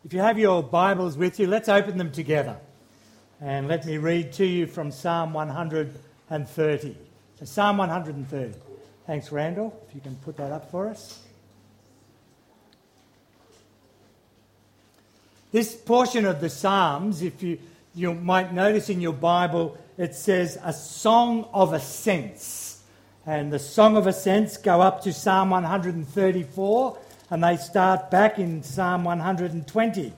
If you have your Bibles with you, let's open them together. And let me read to you from Psalm 130. So Psalm 130. Thanks, Randall, if you can put that up for us. This portion of the Psalms, if you might notice in your Bible, it says a song of ascents. And the song of ascents go up to Psalm 134, and they start back in Psalm 120.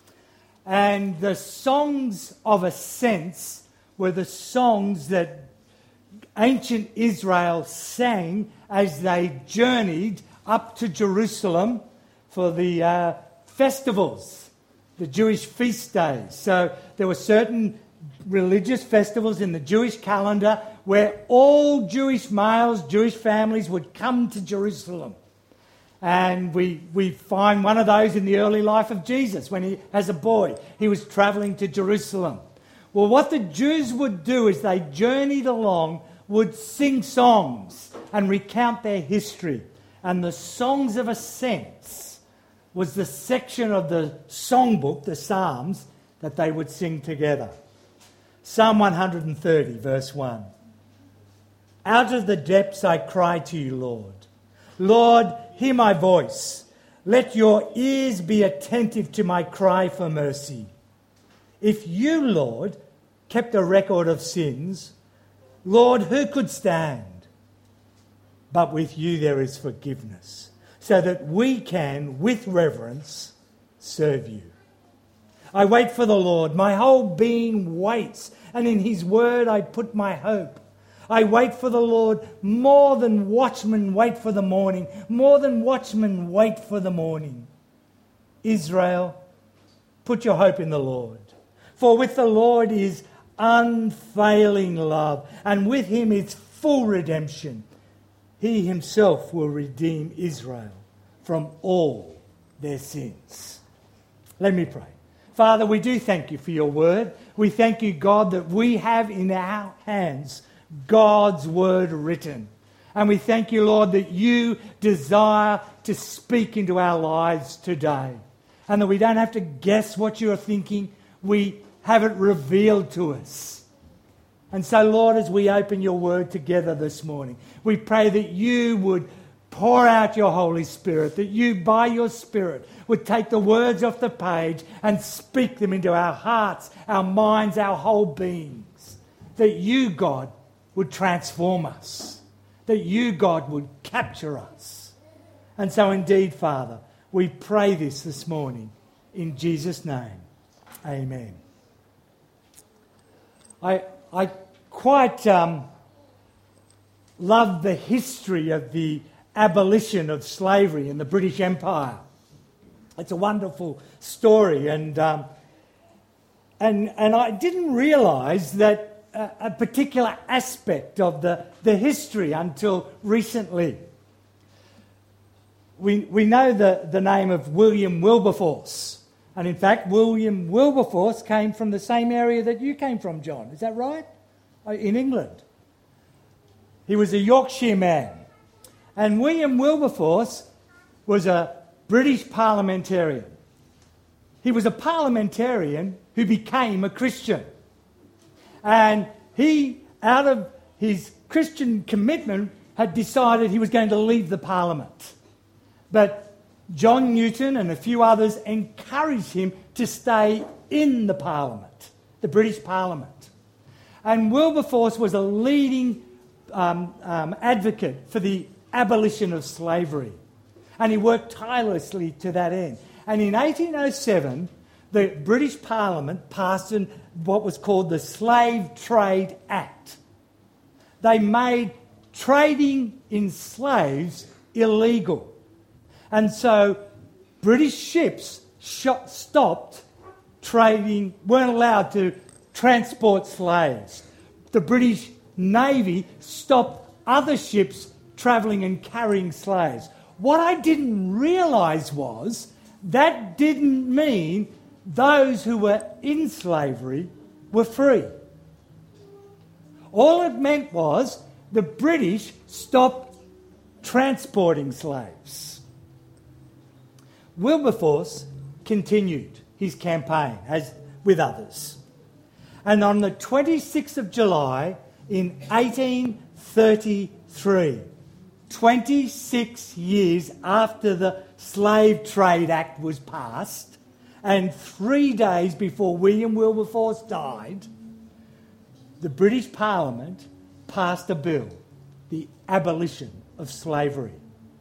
And the songs of ascents were the songs that ancient Israel sang as they journeyed up to Jerusalem for the festivals, the Jewish feast days. So there were certain religious festivals in the Jewish calendar where all Jewish males, Jewish families would come to Jerusalem. And we find one of those in the early life of Jesus when he, as a boy, he was travelling to Jerusalem. Well, what the Jews would do as they journeyed along would sing songs and recount their history. And the songs of ascents was the section of the songbook, the Psalms, that they would sing together. Psalm 130, verse 1. Out of the depths I cry to you, Lord. Lord, hear my voice. Let your ears be attentive to my cry for mercy. If you, Lord, kept a record of sins, Lord, who could stand? But with you there is forgiveness, so that we can, with reverence, serve you. I wait for the Lord. My whole being waits, and in his word I put my hope. I wait for the Lord more than watchmen wait for the morning, more than watchmen wait for the morning. Israel, put your hope in the Lord. For with the Lord is unfailing love, and with him is full redemption. He himself will redeem Israel from all their sins. Let me pray. Father, we do thank you for your word. We thank you, God, that we have in our hands God's word written. And we thank you, Lord, that you desire to speak into our lives today. And that we don't have to guess what you're thinking. We have it revealed to us. And so, Lord, as we open your word together this morning, we pray that you would pour out your Holy Spirit, that you, by your Spirit, would take the words off the page and speak them into our hearts, our minds, our whole beings. That you, God, would transform us. That you, God, would capture us. And so indeed, Father, we pray this morning in Jesus' name. Amen. I quite love the history of the abolition of slavery in the British Empire. It's a wonderful story, and I didn't realise that a particular aspect of the history until recently. We know the name of William Wilberforce. And in fact, William Wilberforce came from the same area that you came from, John. Is that right? In England. He was a Yorkshire man. And William Wilberforce was a British parliamentarian. He was a parliamentarian who became a Christian. And he, out of his Christian commitment, had decided he was going to leave the Parliament. But John Newton and a few others encouraged him to stay in the Parliament, the British Parliament. And Wilberforce was a leading advocate for the abolition of slavery. And he worked tirelessly to that end. And in 1807, the British Parliament passed what was called the Slave Trade Act. They made trading in slaves illegal. And so British ships stopped trading, weren't allowed to transport slaves. The British Navy stopped other ships travelling and carrying slaves. What I didn't realise was that didn't mean those who were in slavery were free. All it meant was the British stopped transporting slaves. Wilberforce continued his campaign as with others. And on the 26th of July in 1833, 26 years after the Slave Trade Act was passed, and 3 days before William Wilberforce died, the British Parliament passed a bill, the abolition of slavery.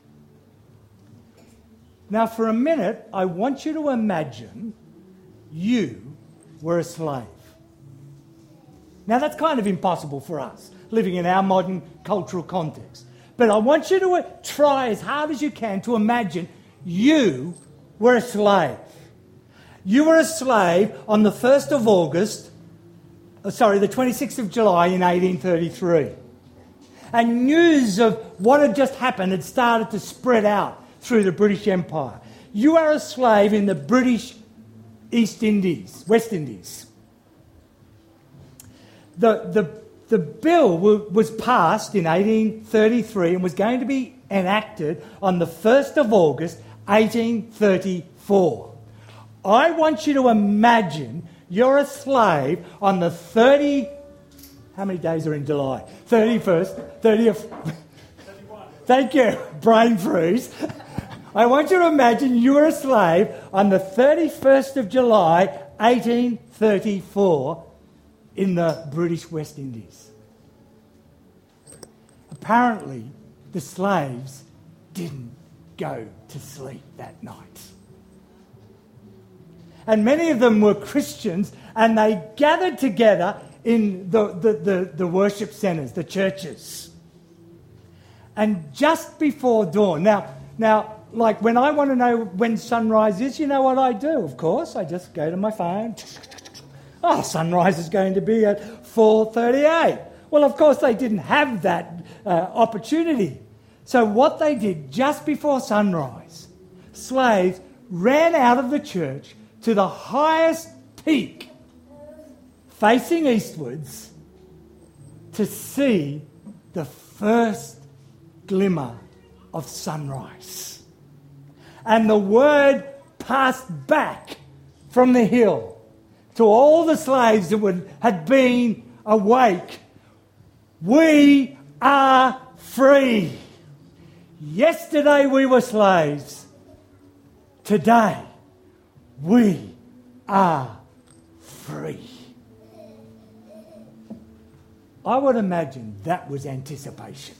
Now, for a minute, I want you to imagine you were a slave. Now, that's kind of impossible for us, living in our modern cultural context. But I want you to try as hard as you can to imagine you were a slave. You were a slave on the 1st of August, the 26th of July in 1833. And news of what had just happened had started to spread out through the British Empire. You are a slave in the British West Indies. The bill was passed in 1833 and was going to be enacted on the 1st of August 1834. I want you to imagine you're a slave on the 30... How many days are in July? 31st? 30th? 31. Thank you. Brain freeze. I want you to imagine you were a slave on the 31st of July 1834 in the British West Indies. Apparently, the slaves didn't go to sleep that night. And many of them were Christians, and they gathered together in the worship centres, the churches. And just before dawn, now, like when I want to know when sunrise is, you know what I do, of course? I just go to my phone. Oh, sunrise is going to be at 4:38. Well, of course, they didn't have that opportunity. So what they did just before sunrise, slaves ran out of the church to the highest peak, facing eastwards, to see the first glimmer of sunrise. And the word passed back from the hill to all the slaves that had been awake. We are free. Yesterday we were slaves. Today we are free. I would imagine that was anticipation.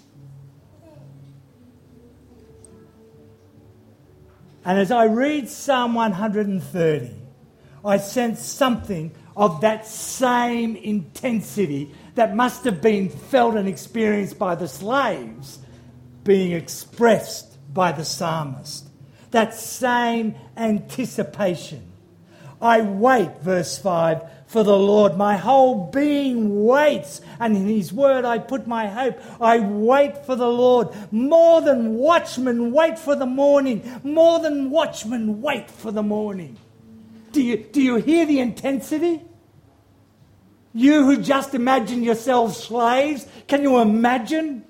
And as I read Psalm 130, I sense something of that same intensity that must have been felt and experienced by the slaves being expressed by the psalmist. That same anticipation. I wait, verse 5, for the Lord. My whole being waits, and in his word I put my hope. I wait for the Lord. More than watchmen wait for the morning. More than watchmen wait for the morning. Do you hear the intensity? You who just imagine yourselves slaves, can you imagine?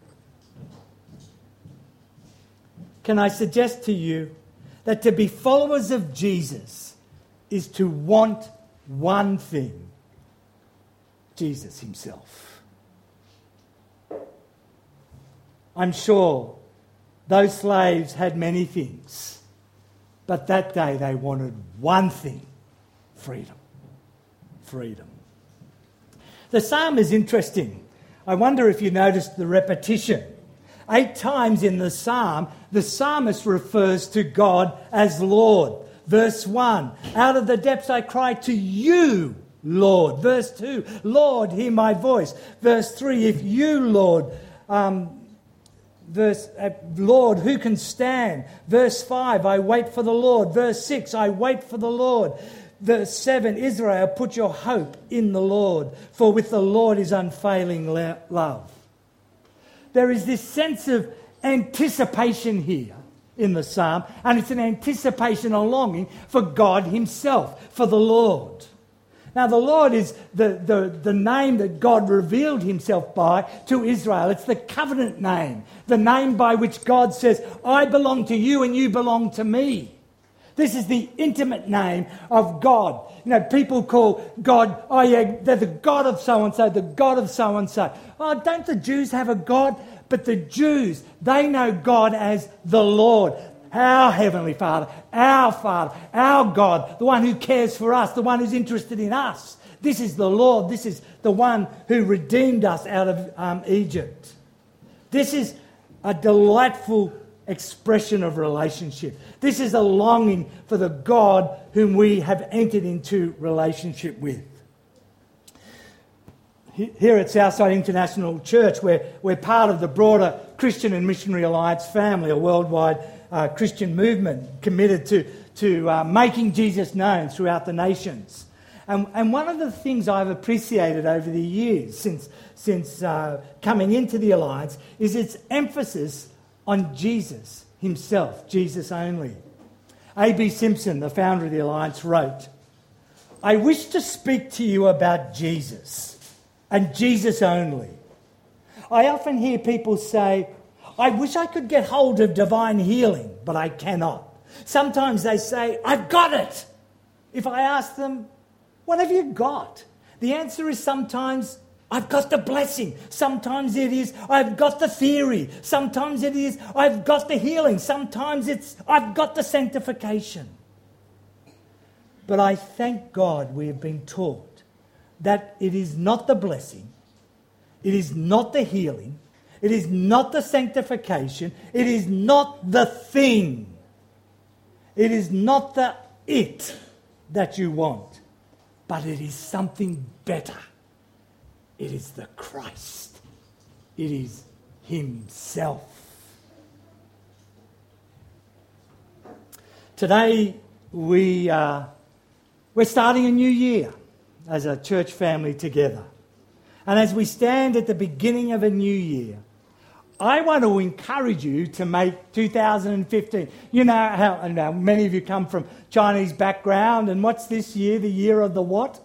Can I suggest to you that to be followers of Jesus is to want one thing: Jesus himself. I'm sure those slaves had many things, but that day they wanted one thing: freedom. Freedom. The psalm is interesting. I wonder if you noticed the repetition. 8 times in the psalm, the psalmist refers to God as Lord. Verse 1, out of the depths I cry to you, Lord. Verse 2, Lord, hear my voice. Verse 3, if you, Lord, Lord, who can stand? Verse 5, I wait for the Lord. Verse 6, I wait for the Lord. Verse 7, Israel, put your hope in the Lord, for with the Lord is unfailing love. There is this sense of anticipation here in the psalm, and it's an anticipation, a longing for God himself, for the Lord. Now, the Lord is the name that God revealed himself by to Israel. It's the covenant name, the name by which God says, I belong to you and you belong to me. This is the intimate name of God. You know, people call God, oh yeah, they're the God of so-and-so, the God of so-and-so. Oh, don't the Jews have a God? But the Jews, they know God as the Lord, our Heavenly Father, our God, the one who cares for us, the one who's interested in us. This is the Lord. This is the one who redeemed us out of Egypt. This is a delightful expression of relationship. This is a longing for the God whom we have entered into relationship with. Here at Southside International Church, we're part of the broader Christian and Missionary Alliance family, a worldwide Christian movement committed to making Jesus known throughout the nations. And one of the things I've appreciated over the years since coming into the Alliance is its emphasis on Jesus himself, Jesus only. A.B. Simpson, the founder of the Alliance, wrote, "I wish to speak to you about Jesus and Jesus only. I often hear people say, I wish I could get hold of divine healing, but I cannot. Sometimes they say, I've got it. If I ask them, what have you got? The answer is sometimes, I've got the blessing. Sometimes it is, I've got the theory. Sometimes it is, I've got the healing. Sometimes it's, I've got the sanctification. But I thank God we have been taught that it is not the blessing, it is not the healing, it is not the sanctification, it is not the thing, it is not the it that you want, but it is something better. It is the Christ. It is himself. Today we're starting a new year as a church family together. And as we stand at the beginning of a new year, I want to encourage you to make 2015. You know how many of you come from Chinese background, and what's this year? The year of the what?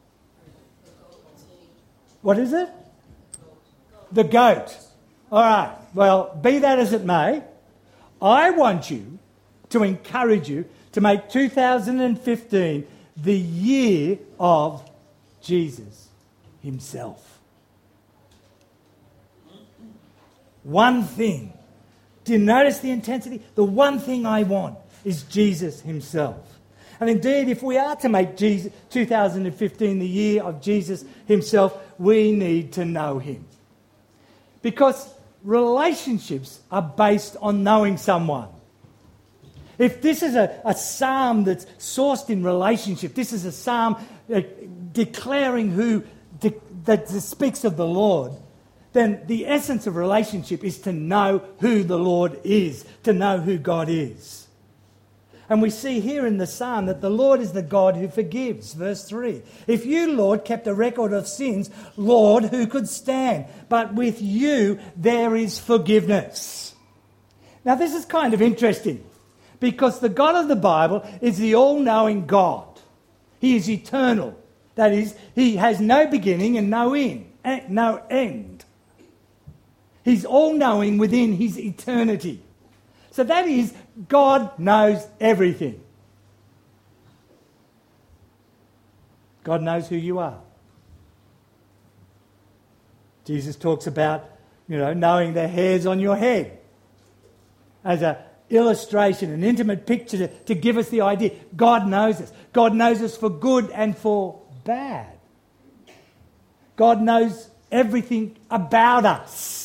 What is it? The goat. All right. Well, be that as it may, I want you to encourage you to make 2015 the year of Jesus himself. One thing. Do you notice the intensity? The one thing I want is Jesus himself. And indeed, if we are to make 2015 the year of Jesus himself, we need to know him. Because relationships are based on knowing someone. If this is a psalm that's sourced in relationship, this is a psalm declaring that speaks of the Lord, then the essence of relationship is to know who the Lord is, to know who God is. And we see here in the psalm that the Lord is the God who forgives. Verse 3. If you, Lord, kept a record of sins, Lord, who could stand? But with you there is forgiveness. Now this is kind of interesting because the God of the Bible is the all-knowing God. He is eternal. That is, he has no beginning and no end. He's all-knowing within his eternity. So that is, God knows everything. God knows who you are. Jesus talks about, knowing the hairs on your head as an illustration, an intimate picture to give us the idea. God knows us. God knows us for good and for bad. God knows everything about us.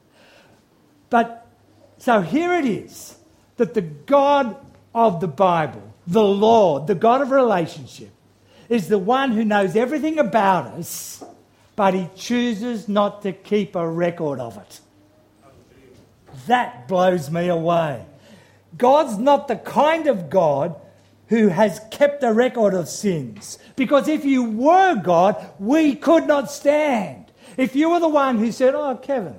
So here it is, that the God of the Bible, the Lord, the God of relationship, is the one who knows everything about us, but he chooses not to keep a record of it. That blows me away. God's not the kind of God who has kept a record of sins. Because if you were God, we could not stand. If you were the one who said, oh, Kevin,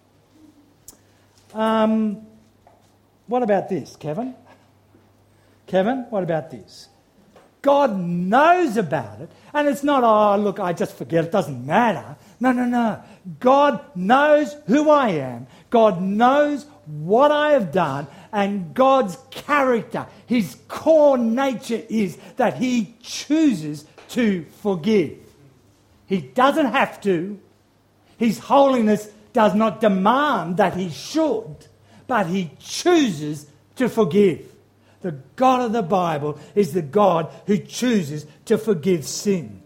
what about this, Kevin? Kevin, what about this? God knows about it, and it's not, oh, look, I just forget, it doesn't matter. No. God knows who I am. God knows what I have done, And God's character, his core nature is that he chooses to forgive. He doesn't have to. His holiness does not demand that he should, but he chooses to forgive. The God of the Bible is the God who chooses to forgive sin.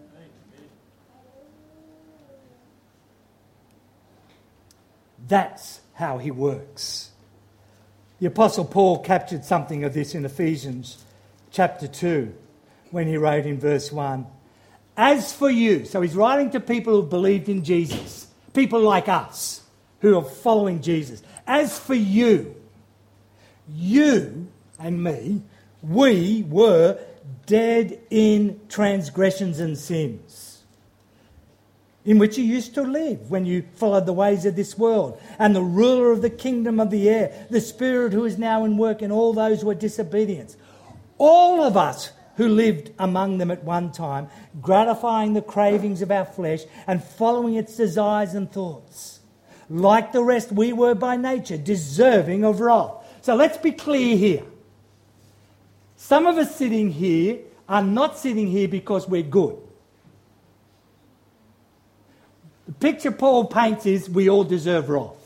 That's how he works. The Apostle Paul captured something of this in Ephesians chapter 2 when he wrote in verse 1, "As for you," so he's writing to people who believed in Jesus, people like us who are following Jesus. "As for you, you and me, we were dead in transgressions and sins, in which you used to live when you followed the ways of this world, and the ruler of the kingdom of the air, the spirit who is now in work in all those who are disobedient. All of us who lived among them at one time, gratifying the cravings of our flesh and following its desires and thoughts. Like the rest, we were by nature deserving of wrath." So let's be clear here. Some of us sitting here are not sitting here because we're good. The picture Paul paints is we all deserve wrath.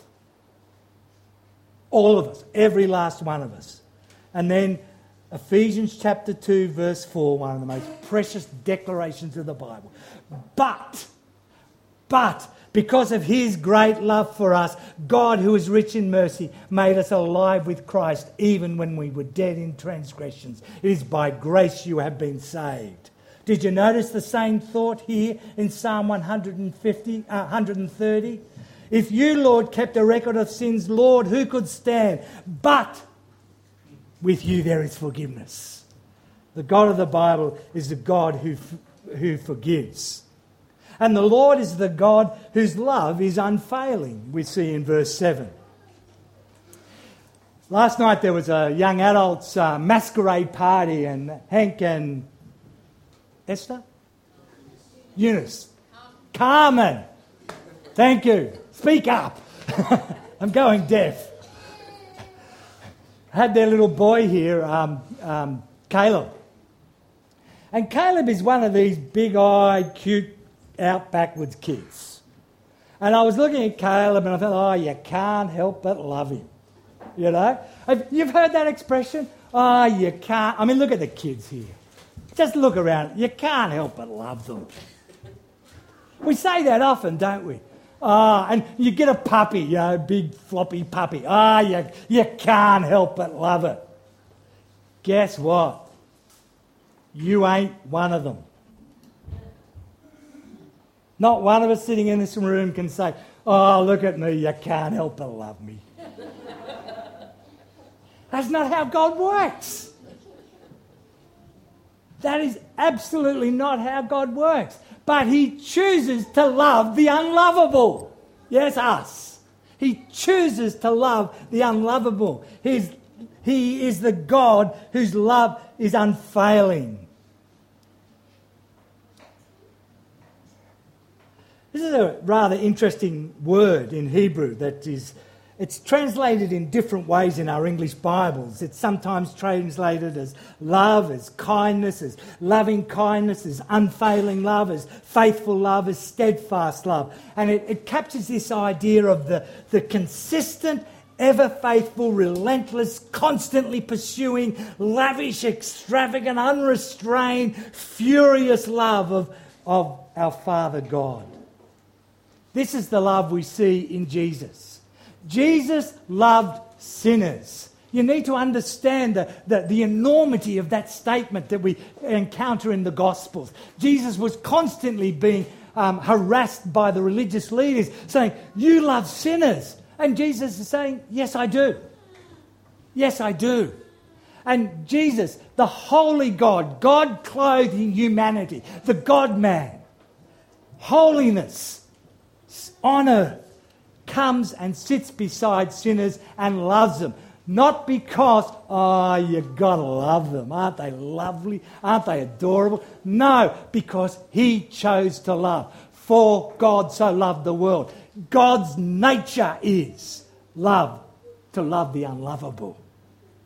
All of us, every last one of us. And then Ephesians chapter 2 verse 4, one of the most precious declarations of the Bible. But, because of his great love for us, God, who is rich in mercy, made us alive with Christ even when we were dead in transgressions. It is by grace you have been saved. Did you notice the same thought here in Psalm 130? "If you, Lord, kept a record of sins, Lord, who could stand? But with you there is forgiveness." The God of the Bible is the God who forgives. And the Lord is the God whose love is unfailing, we see in verse 7. Last night there was a young adults masquerade party, and Hank and Esther? Eunice. Carmen. Thank you. Speak up. I'm going deaf. Had their little boy here, Caleb. And Caleb is one of these big-eyed, cute, out-backwards kids. And I was looking at Caleb and I thought, oh, you can't help but love him. You know? You've heard that expression? Oh, you can't. I mean, look at the kids here. Just look around. You can't help but love them. We say that often, don't we? And you get a puppy, you know, big floppy puppy. You can't help but love it. Guess what? You ain't one of them. Not one of us sitting in this room can say, oh, look at me, you can't help but love me. That's not how God works. That is absolutely not how God works. But he chooses to love the unlovable. Yes, us. He chooses to love the unlovable. He is the God whose love is unfailing. This is a rather interesting word in Hebrew it's translated in different ways in our English Bibles. It's sometimes translated as love, as kindness, as loving kindness, as unfailing love, as faithful love, as steadfast love. And it captures this idea of the consistent, ever faithful, relentless, constantly pursuing, lavish, extravagant, unrestrained, furious love of our Father God. This is the love we see in Jesus. Jesus loved sinners. You need to understand the enormity of that statement that we encounter in the Gospels. Jesus was constantly being harassed by the religious leaders, saying, you love sinners. And Jesus is saying, yes, I do. Yes, I do. And Jesus, the holy God, God clothed in humanity, the God-man, holiness, honour, comes and sits beside sinners and loves them. Not because, oh, you gotta love them. Aren't they lovely? Aren't they adorable? No, because he chose to love. For God so loved the world. God's nature is love, to love the unlovable.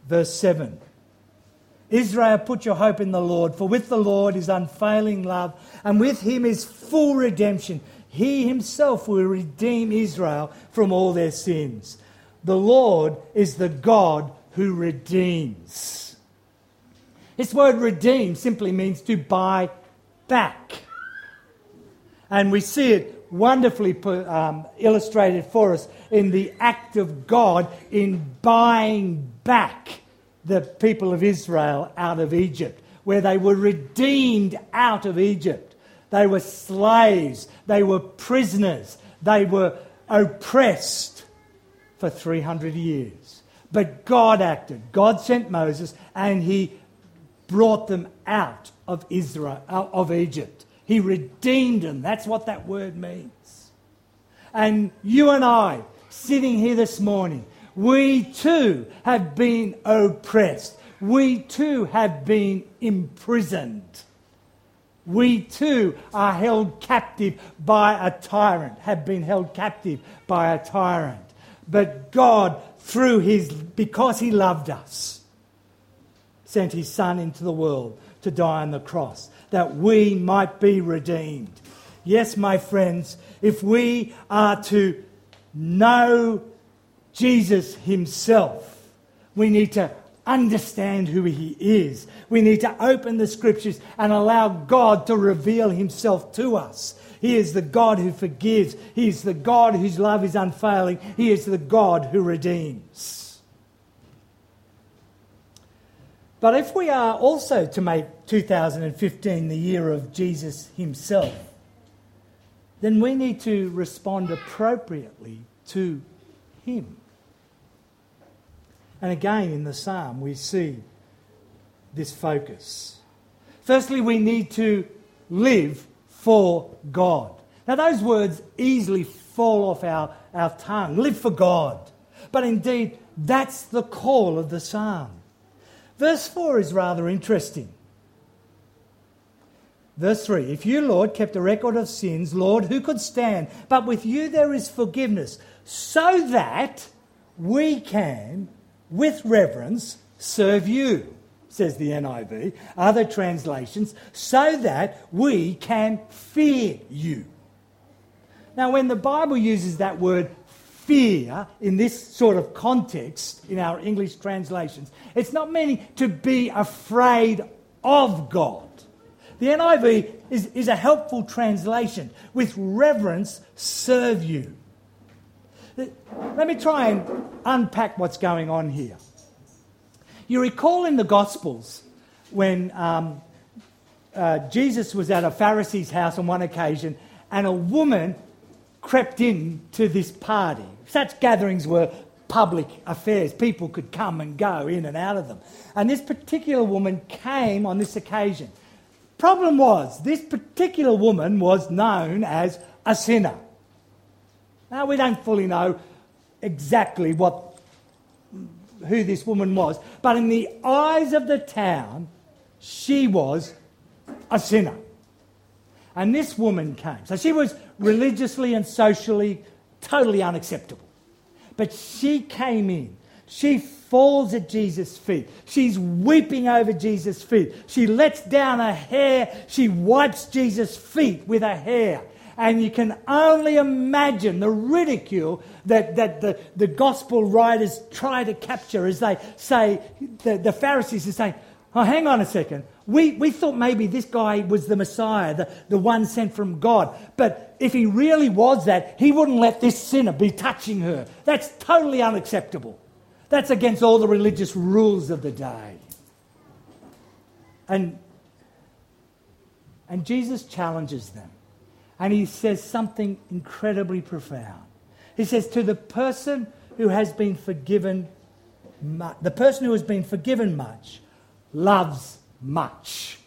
Verse 7. Israel, put your hope in the Lord, for with the Lord is unfailing love, and with him is full redemption. He himself will redeem Israel from all their sins. The Lord is the God who redeems. This word redeem simply means to buy back. And we see it wonderfully illustrated for us in the act of God in buying back the people of Israel out of Egypt, where they were redeemed out of Egypt. They were slaves, they were prisoners, they were oppressed for 300 years. But God acted. God sent Moses and he brought them out of Israel, out of Egypt. He redeemed them. That's what that word means. And you and I, sitting here this morning, we too have been oppressed. We too have been imprisoned. We too are held captive by a tyrant, have been held captive by a tyrant. But God, because he loved us, sent his Son into the world to die on the cross, that we might be redeemed. Yes, my friends, if we are to know Jesus himself, we need to understand who he is. We need to open the scriptures and allow God to reveal himself to us. He is the God who forgives. He is the God whose love is unfailing. He is the God who redeems. But if we are also to make 2015 the year of Jesus himself, then we need to respond appropriately to him. And again in the psalm we see this focus. Firstly, we need to live for God. Now those words easily fall off our tongue. Live for God. But indeed, that's the call of the psalm. Verse 4 is rather interesting. Verse 3, if you, Lord, kept a record of sins, Lord, who could stand? But with you there is forgiveness, so that we can, with reverence, serve you, says the NIV. Other translations, so that we can fear you. Now, when the Bible uses that word fear in this sort of context in our English translations, it's not meaning to be afraid of God. The NIV is a helpful translation. With reverence, serve you. Let me try and unpack what's going on here. You recall in the Gospels when Jesus was at a Pharisee's house on one occasion and a woman crept in to this party. Such gatherings were public affairs. People could come and go in and out of them. And this particular woman came on this occasion. Problem was, this particular woman was known as a sinner. Now, we don't fully know exactly who this woman was, but in the eyes of the town, she was a sinner. And this woman came. So she was religiously and socially totally unacceptable. But she came in. She falls at Jesus' feet. She's weeping over Jesus' feet. She lets down her hair. She wipes Jesus' feet with her hair. And you can only imagine the ridicule that the gospel writers try to capture as they say, the Pharisees are saying, oh, hang on a second. We thought maybe this guy was the Messiah, the one sent from God. But if he really was that, he wouldn't let this sinner be touching her. That's totally unacceptable. That's against all the religious rules of the day. And Jesus challenges them. And he says something incredibly profound. He says, to the person who has been forgiven much, the person who has been forgiven much loves much.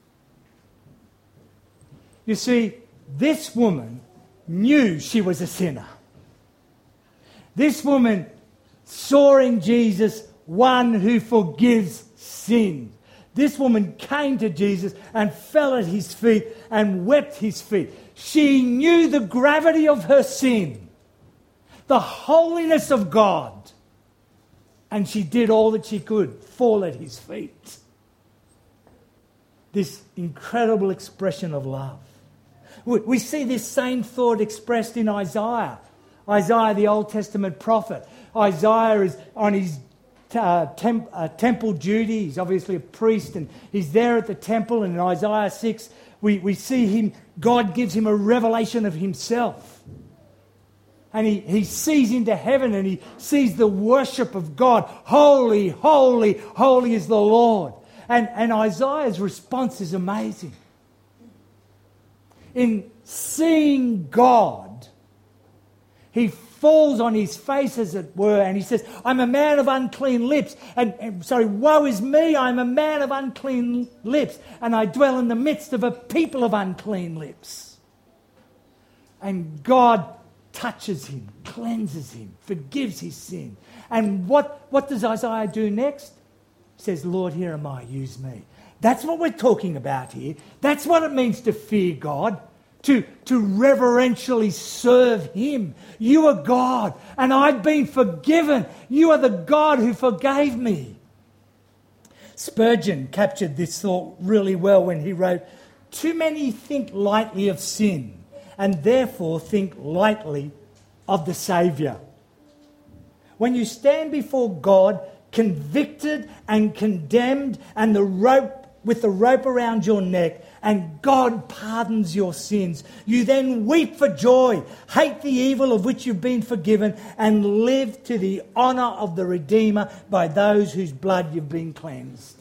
You see, this woman knew she was a sinner. This woman saw in Jesus one who forgives sin. This woman came to Jesus and fell at his feet and wept his feet. She knew the gravity of her sin, the holiness of God, And she did all that she could, fall at his feet. This incredible expression of love. We see this same thought expressed in Isaiah. Isaiah, the Old Testament prophet. Isaiah is on his temple duty. He's obviously a priest, and he's there at the temple. And in Isaiah 6, we see him, God gives him a revelation of himself. And he sees into heaven and he sees the worship of God. Holy, holy, holy is the Lord. And Isaiah's response is amazing. In seeing God, he falls on his face, as it were, and he says, I'm a man of unclean lips. Woe is me, I'm a man of unclean lips, and I dwell in the midst of a people of unclean lips. And God touches him, cleanses him, forgives his sin. And what does Isaiah do next? He says, Lord, here am I, use me. That's what we're talking about here. That's what it means to fear God. To reverentially serve him. You are God, and I've been forgiven. You are the God who forgave me. Spurgeon captured this thought really well when he wrote, too many think lightly of sin, and therefore think lightly of the Saviour. When you stand before God, convicted and condemned, and with the rope around your neck, and God pardons your sins, you then weep for joy, hate the evil of which you've been forgiven, and live to the honour of the Redeemer by those whose blood you've been cleansed.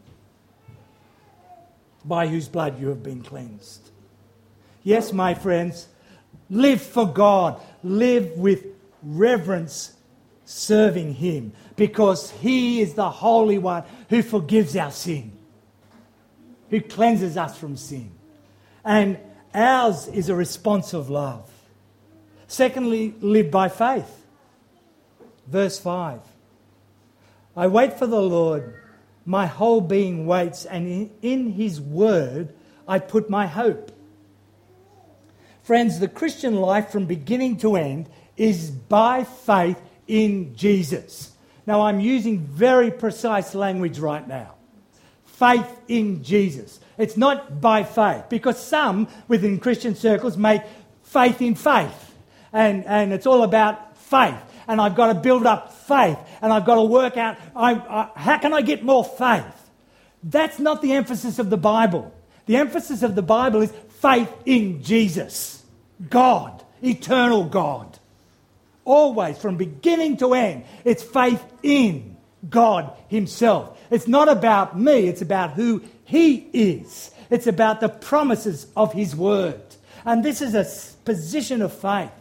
By whose blood you have been cleansed. Yes, my friends, live for God. Live with reverence, serving him, because he is the Holy One who forgives our sin, who cleanses us from sin. And ours is a response of love. Secondly, live by faith. Verse 5. I wait for the Lord, my whole being waits, and in his word I put my hope. Friends, the Christian life from beginning to end is by faith in Jesus. Now, I'm using very precise language right now. Faith in Jesus. It's not by faith, because some within Christian circles make faith in faith. And it's all about faith. And I've got to build up faith. And I've got to work out, how can I get more faith? That's not the emphasis of the Bible. The emphasis of the Bible is faith in Jesus. God, eternal God. Always, from beginning to end, it's faith in God himself. It's not about me, it's about who he is. It's about the promises of his word. And this is a position of faith.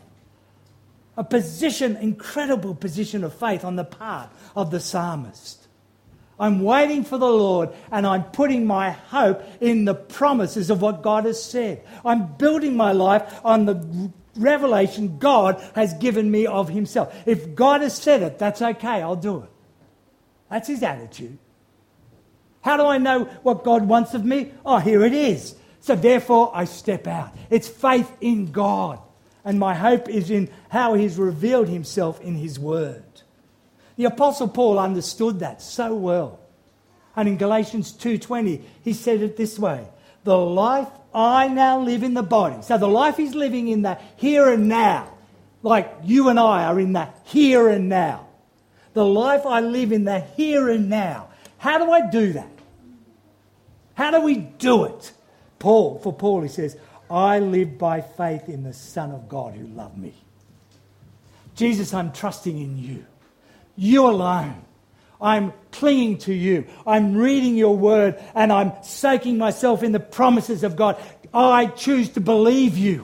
Incredible position of faith on the part of the psalmist. I'm waiting for the Lord, and I'm putting my hope in the promises of what God has said. I'm building my life on the revelation God has given me of himself. If God has said it, that's okay, I'll do it. That's his attitude. How do I know what God wants of me? Oh, here it is. So therefore, I step out. It's faith in God. And my hope is in how he's revealed himself in his word. The Apostle Paul understood that so well. And in Galatians 2:20, he said it this way: the life I now live in the body. So the life he's living in the here and now, like you and I are in the here and now. The life I live in the here and now. How do I do that? How do we do it? For Paul, he says, I live by faith in the Son of God who loved me. Jesus, I'm trusting in you. You alone. I'm clinging to you. I'm reading your word and I'm soaking myself in the promises of God. I choose to believe you.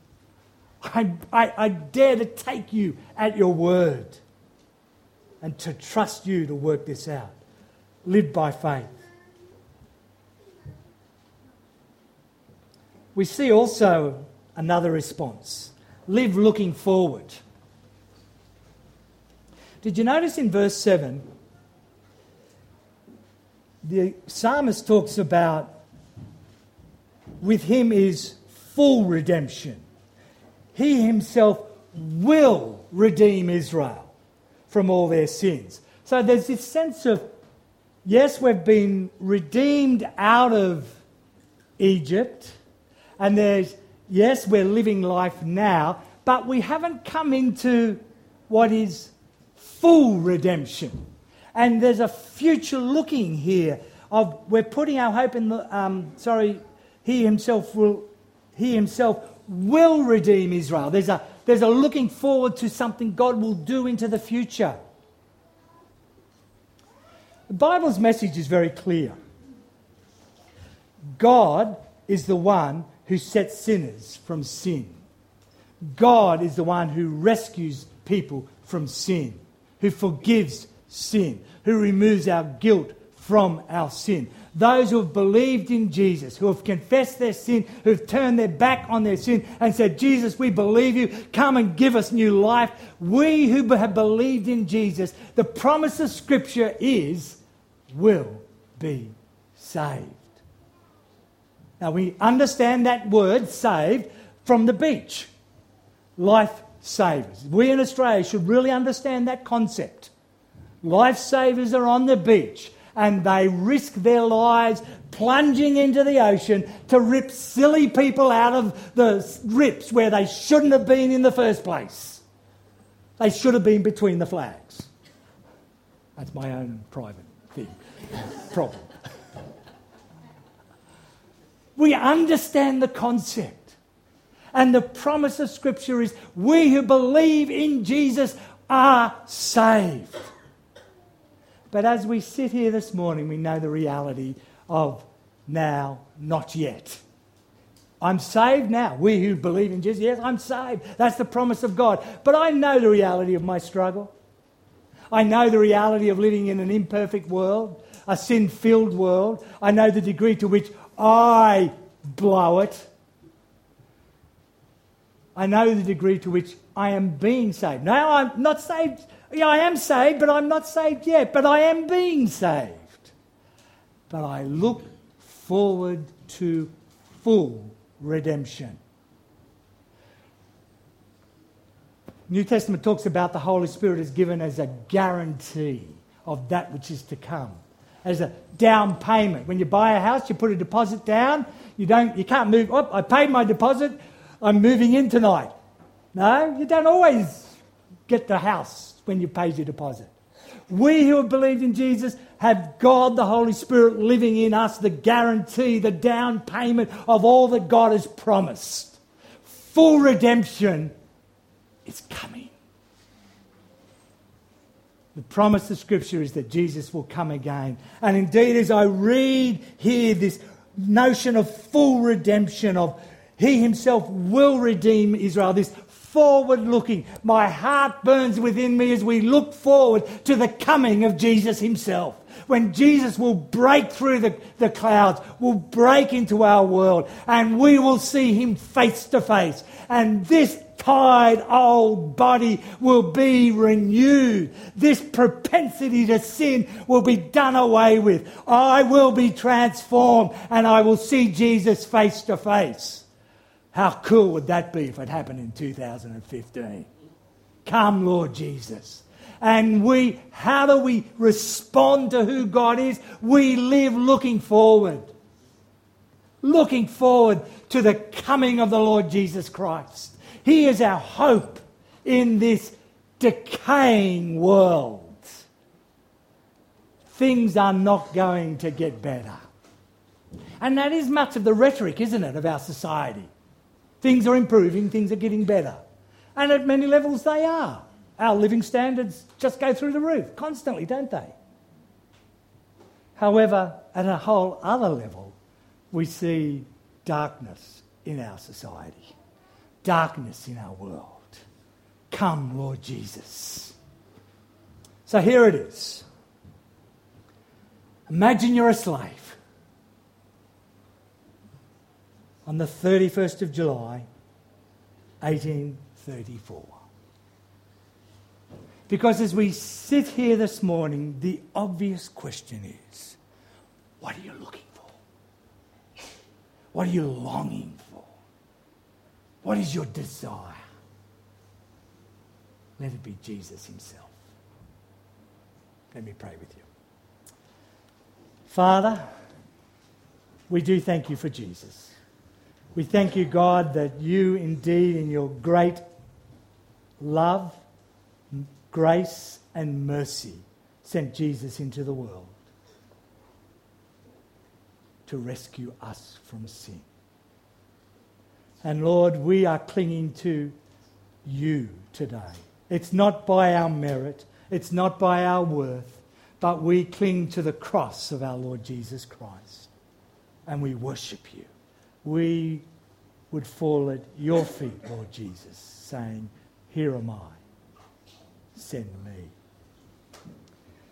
I dare to take you at your word and to trust you to work this out. Live by faith. We see also another response. Live looking forward. Did you notice in verse 7, the psalmist talks about with him is full redemption. He himself will redeem Israel from all their sins. So there's this sense of, yes, we've been redeemed out of Egypt, and there's, yes, we're living life now, but we haven't come into what is full redemption. And there's a future looking here of, we're putting our hope in the, he himself will redeem Israel. There's a looking forward to something God will do into the future. The Bible's message is very clear. God is the one who sets sinners from sin. God is the one who rescues people from sin, who forgives sin, who removes our guilt from our sin. Those who have believed in Jesus, who have confessed their sin, who have turned their back on their sin and said, Jesus, we believe you, come and give us new life. We who have believed in Jesus, the promise of Scripture is, will be saved. Now we understand that word, saved, from the beach. Lifesavers. We in Australia should really understand that concept. Lifesavers are on the beach and they risk their lives plunging into the ocean to rip silly people out of the rips where they shouldn't have been in the first place. They should have been between the flags. That's my own private problem. We understand the concept. And the promise of Scripture is, we who believe in Jesus are saved. But as we sit here this morning, we know the reality of now, not yet. I'm saved now. We who believe in Jesus, yes, I'm saved. That's the promise of God. But I know the reality of my struggle. I know the reality of living in an imperfect world, a sin-filled world. I know the degree to which I blow it. I know the degree to which I am being saved. Now I'm not saved. Yeah, I am saved, but I'm not saved yet. But I am being saved. But I look forward to full redemption. New Testament talks about the Holy Spirit is given as a guarantee of that which is to come. As a down payment. When you buy a house, you put a deposit down. You can't move. Oh, I paid my deposit. I'm moving in tonight. No, you don't always get the house when you pay your deposit. We who have believed in Jesus have God the Holy Spirit living in us, the guarantee, the down payment of all that God has promised. Full redemption is coming. The promise of Scripture is that Jesus will come again. And indeed, as I read here this notion of full redemption, of He himself will redeem Israel, this forward-looking, my heart burns within me as we look forward to the coming of Jesus himself. When Jesus will break through the clouds, will break into our world, and we will see him face to face. And this tired old body will be renewed. This propensity to sin will be done away with. I will be transformed, and I will see Jesus face to face. How cool would that be if it happened in 2015? Come, Lord Jesus. And how do we respond to who God is? We live looking forward. Looking forward to the coming of the Lord Jesus Christ. He is our hope in this decaying world. Things are not going to get better. And that is much of the rhetoric, isn't it, of our society? Things are improving, things are getting better. And at many levels they are. Our living standards just go through the roof constantly, don't they? However, at a whole other level, we see darkness in our society, darkness in our world. Come, Lord Jesus. So here it is. Imagine you're a slave. On the 31st of July, 1834. Because as we sit here this morning, the obvious question is, what are you looking for? What are you longing for? What is your desire? Let it be Jesus himself. Let me pray with you. Father, we do thank you for Jesus. We thank you, God, that you indeed in your great love, grace and mercy sent Jesus into the world to rescue us from sin. And Lord, we are clinging to you today. It's not by our merit, it's not by our worth, but we cling to the cross of our Lord Jesus Christ. And we worship you. We would fall at your feet, Lord Jesus, saying, "Here am I, send me."